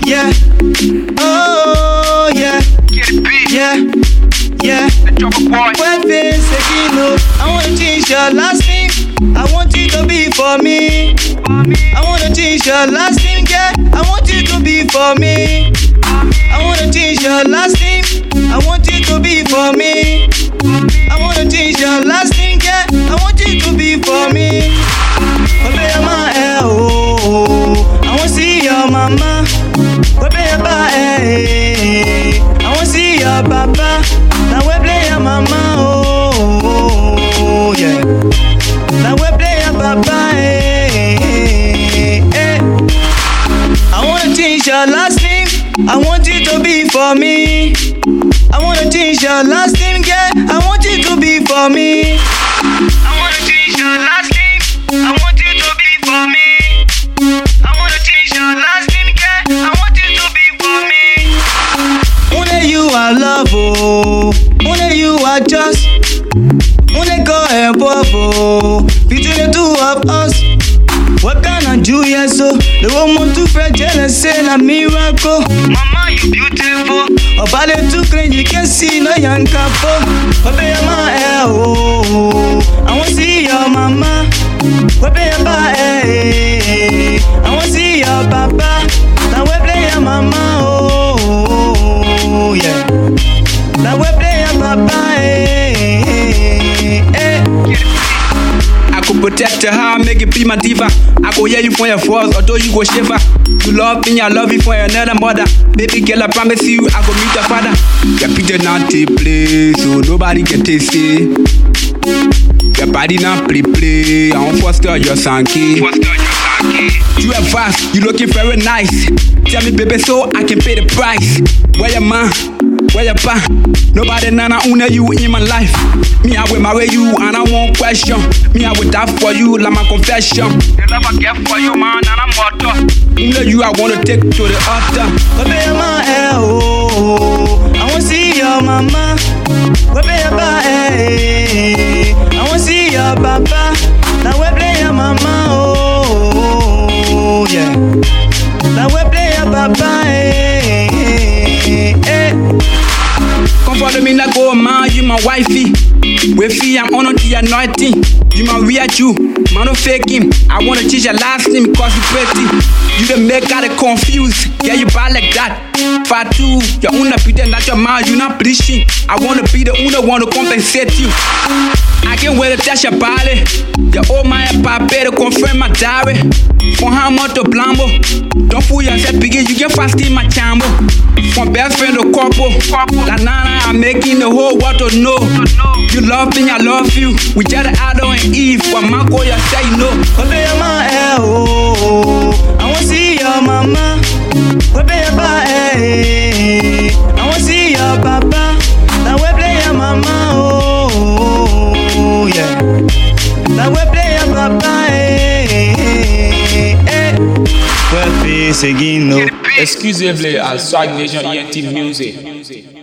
yeah. Oh, yeah. Yeah, yeah. When things again, no, I wanna change your last name. I want you to be for me. I wanna change your last name, yeah. I want you to be for me. I wanna change your last name. I want you to be for me. I wanna change your last name, yeah. I want you to be for me. I wanna see your mama. I wanna see your papa. Now we play your mama. Oh, yeah. Now we play your papa. I wanna change your last name. I want you to be for me. I wanna change your last name, yeah. I want you to be for me. I wanna change your last name. I want you to be for me. I wanna change your last name, yeah. I want you to be for me. Only you I love, oh. Only you I just. Only God above, oh. Between the two of us. What can I do, yes, so the woman too fragile and say a miracle. Mama, you beautiful. About it too clean, you can see no young couple. What be your mama, oh. I want to see your mama. What be your papa, I want to see your papa. Now we play your mama, oh, yeah. Now we play your papa, I could protect your heart, make it be my diva. I go hear you for your faults, although you go shiver. You love me, I love you for another mother. Baby girl, I promise you, I go meet your father. Your picture not take place, so nobody can taste it. Your body not play. I won't foster your sanky. You are fast, you looking very nice. Tell me, baby, so I can pay the price. Where your man? Where your pa? Nobody nana own you in my life. Me, I will marry you and I won't question. Me, I will die for you like my confession. The love I get for you, man, and I'm water. Only you I wanna take to the altar. What be your mama, oh. I wanna see your mama. What be your papa, I wanna see your papa. Now we play your mama, oh, yeah. Now we play your papa, Come follow me like go man, you my wifey. With fee, I'm honored to your anointing. You my real you, man no fake him. I wanna change your last name cause you pretty. You the make got it confused. Yeah, you bad like that. Fatu, you wanna pretend that your man, you not bleaching. I wanna be the only one to compensate you. I can't wait to touch your body. Your old man papa better confirm my diary. For how much to blambo? Don't fool yourself, biggie, you can fast in my chamber. From best friend to couple. La nana, I'm making the whole world to know. You love me, I love you. We just Adam and Eve. When Marco, you say no. What be your mama, oh. I wanna see your mama. What be your papa, I wanna see your papa. Now we play your mama, oh, yeah. Now we play your papa, Well, face again, no. Excusez-moi à Swag Nation ENT Music.